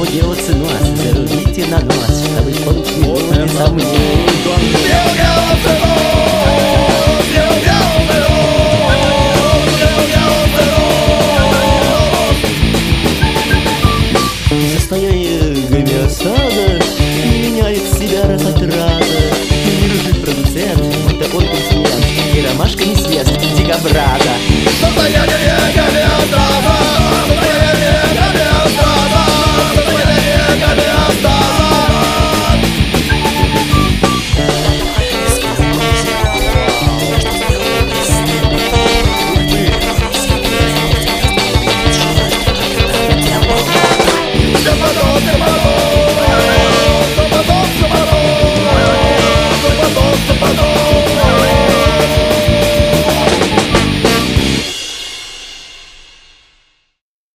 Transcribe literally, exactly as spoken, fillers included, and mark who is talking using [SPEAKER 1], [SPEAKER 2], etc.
[SPEAKER 1] Берется нос, зарубите на нос, чтобы полминуты сомнений. Состояние гомеостаза меняет себя рафатрата. Мир жив продуцент, будто он консумент, и ромашка не съест дикобраза.